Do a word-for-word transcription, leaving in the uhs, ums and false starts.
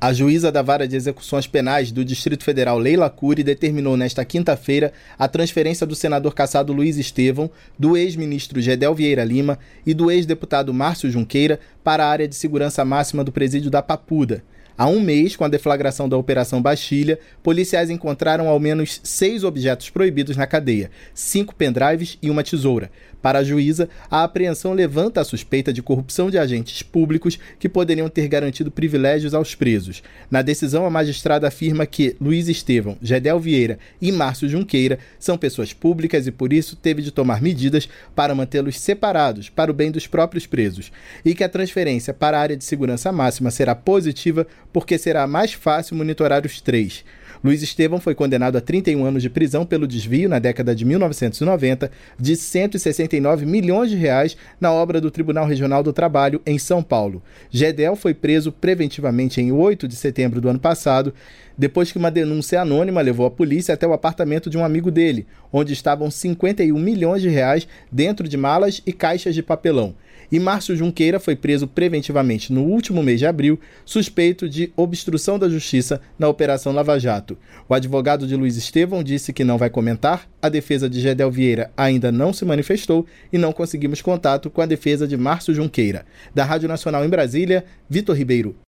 A juíza da Vara de Execuções Penais do Distrito Federal, Leila Cury, determinou nesta quinta-feira a transferência do senador cassado Luiz Estevão, do ex-ministro Gedel Vieira Lima e do ex-deputado Márcio Junqueira para a área de segurança máxima do presídio da Papuda. Há um mês, com a deflagração da Operação Bastilha, policiais encontraram ao menos seis objetos proibidos na cadeia, cinco pendrives e uma tesoura. Para a juíza, a apreensão levanta a suspeita de corrupção de agentes públicos que poderiam ter garantido privilégios aos presos. Na decisão, a magistrada afirma que Luiz Estevão, Gedel Vieira e Márcio Junqueira são pessoas públicas e, por isso, teve de tomar medidas para mantê-los separados para o bem dos próprios presos, e que a transferência para a área de segurança máxima será positiva porque será mais fácil monitorar os três. Luiz Estevão foi condenado a trinta e um anos de prisão pelo desvio, na década de mil novecentos e noventa, de cento e sessenta e nove milhões de reais na obra do Tribunal Regional do Trabalho, em São Paulo. Gedel foi preso preventivamente em oito de setembro do ano passado, depois que uma denúncia anônima levou a polícia até o apartamento de um amigo dele, onde estavam cinquenta e um milhões de reais dentro de malas e caixas de papelão. E Márcio Junqueira foi preso preventivamente no último mês de abril, suspeito de obstrução da justiça na Operação Lava Jato. O advogado de Luiz Estevão disse que não vai comentar, a defesa de Gedel Vieira ainda não se manifestou e não conseguimos contato com a defesa de Márcio Junqueira. Da Rádio Nacional em Brasília, Vitor Ribeiro.